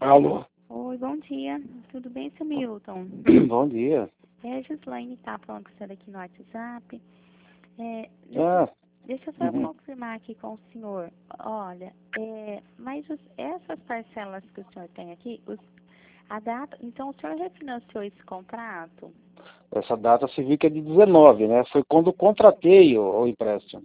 Alô? Oi, bom dia. Tudo bem, seu Milton? Bom dia. É a Gislaine tá falando com você aqui no WhatsApp. É, Ah, deixa eu só uhum. confirmar aqui com o senhor. Olha, mas essas parcelas que o senhor tem aqui, a data, então o senhor refinanciou esse contrato? Essa data se viu que é de 19, né? Foi quando contratei o empréstimo.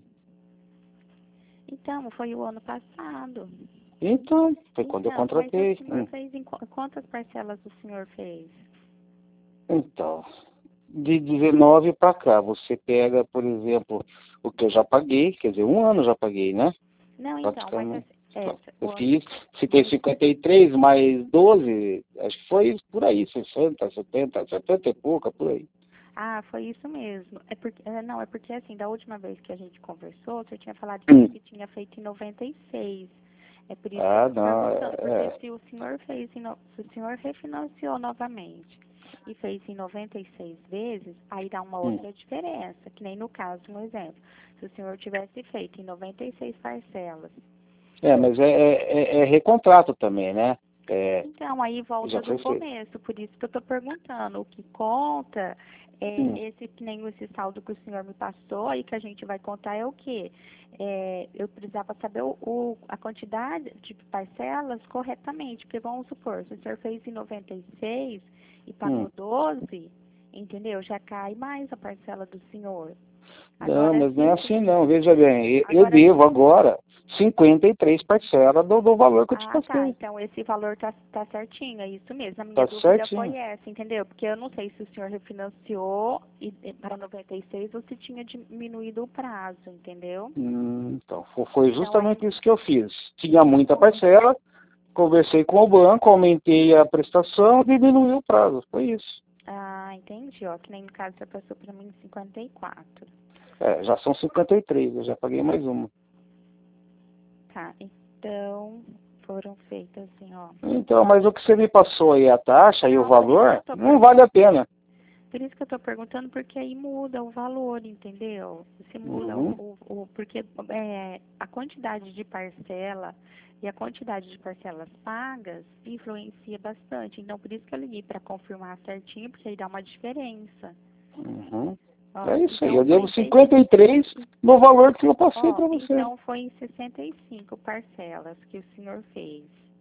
Então, foi o ano passado. Então, foi quando eu Então, mas o contratei. senhor fez quantas parcelas o senhor fez? Então, de 19 para cá, você pega, por exemplo, o que eu já paguei, quer dizer, um ano eu já paguei, né? Não, então, mas Praticamente. Eu o ano, fiz, se tem mas 53 mais 12, acho que foi por aí, 60, 70, 70 e pouca, por aí. Ah, foi isso mesmo. Não, é porque assim, da última vez que a gente conversou, você tinha falado que tinha feito em 96. É por isso que eu Ah, estou não, perguntando, porque se o senhor se o senhor refinanciou novamente e fez em 96 vezes, aí dá uma outra diferença, que nem no caso, um exemplo. Se o senhor tivesse feito em 96 parcelas. Mas é recontrato também, né? É, Então, aí já volta do foi feito. começo, por isso que eu estou perguntando. O que conta Hum, esse que nem esse saldo que o senhor me passou e que a gente vai contar é o quê? Eu precisava saber a quantidade de parcelas corretamente, porque vamos supor, se o senhor fez em 96 e hum. pagou 12, entendeu? Já cai mais a parcela do senhor. Não, Agora, mas não é se, assim não. Veja bem, eu agora devo agora 53 parcelas do valor que eu te Ah, tá. passei. Então esse valor tá certinho, é isso mesmo. A minha Tá dúvida foi certinho. essa, entendeu? Porque eu não sei se o senhor refinanciou para 96 ou se tinha diminuído o prazo, entendeu? Então, foi Então aí. justamente isso que eu fiz. Tinha muita parcela, conversei com o banco, aumentei a prestação, diminuí o prazo. Foi isso. Ah, entendi, ó. Que nem no caso já passou para mim 54. Já são 53, eu já paguei mais uma. Tá, então foram feitas assim, ó. Então, mas o que você me passou aí, a taxa e o Não, por isso que eu valor, tô não vale a perguntando. pena. Por isso que eu estou perguntando, porque aí muda o valor, entendeu? Se muda Uhum. porque a quantidade de parcela e a quantidade de parcelas pagas influencia bastante. Então, por isso que eu liguei para confirmar certinho, porque aí dá uma diferença. Uhum. Ó, É isso aí, então eu foi devo feito, 53 no valor que eu passei ó, para você. então foi em 65 parcelas que o senhor fez.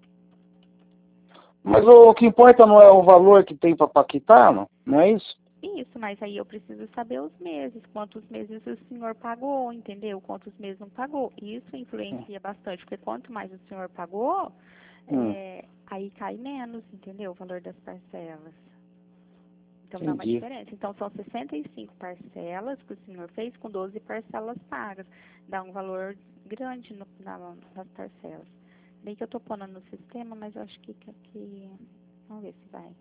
Mas o que importa não é o valor que tem para quitar, não? Não é isso? Isso, mas aí eu preciso saber os meses, quantos meses o senhor pagou, entendeu? Quantos meses não pagou. Isso influencia bastante, porque quanto mais o senhor pagou, Hum, aí cai menos, entendeu? O valor das parcelas. Então dá uma entendi. diferença. Então são 65 parcelas que o senhor fez com 12 parcelas pagas. Dá um valor grande nas parcelas. Bem que eu tô pondo no sistema, mas eu acho que aqui. Vamos ver se vai.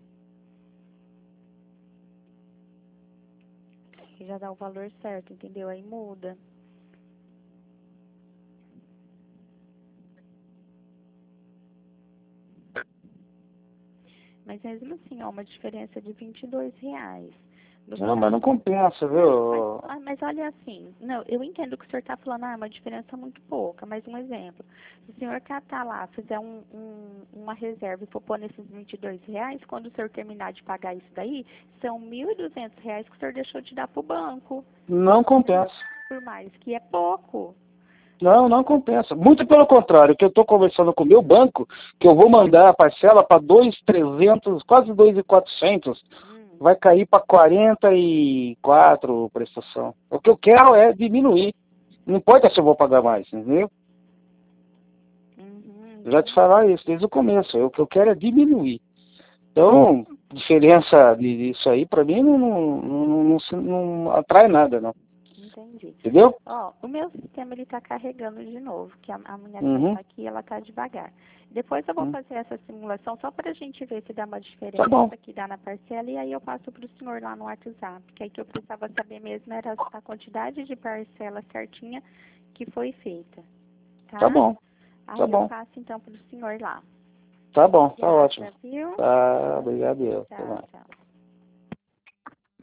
Que já dá o valor certo, entendeu? Aí muda. Mas mesmo assim, ó, uma diferença de R$ 22. Do Não, mas valor. não compensa, Não, viu? mas olha assim, não, eu entendo que o senhor está falando, uma diferença muito pouca, mas um exemplo. Se o senhor catar lá, fizer uma reserva e for pôr nesses R$ 22, quando o senhor terminar de pagar isso daí, são R$ 1.200 que o senhor deixou de dar para o banco, Não entendeu? compensa. Por mais que é pouco. Não, não compensa. Muito pelo contrário, que eu estou conversando com o meu banco, que eu vou mandar a parcela para 2.300, quase 2.400, Hum, vai cair para 44 prestação. O que eu quero é diminuir. Não importa se eu vou pagar mais, entendeu? Eu já te entendi. falar isso desde o começo. O que eu quero é diminuir. Então, diferença disso aí, para mim, não atrai nada, não. Entendi. Entendeu? Ó, o meu sistema ele está carregando de novo, que a minha tela Uhum, aqui ela tá devagar. Depois eu vou uhum. fazer essa simulação só para a gente ver se dá uma Tá bom, diferença que dá na parcela e aí eu passo para o senhor lá no WhatsApp, que aí que eu precisava saber mesmo era a quantidade de parcela certinha que foi feita, tá tá? bom, tá Aí eu bom. passo então para o senhor lá. Tá bom, tá ótimo. Obrigada, viu? Tá, obrigado eu. Até Tchau, mais. tchau.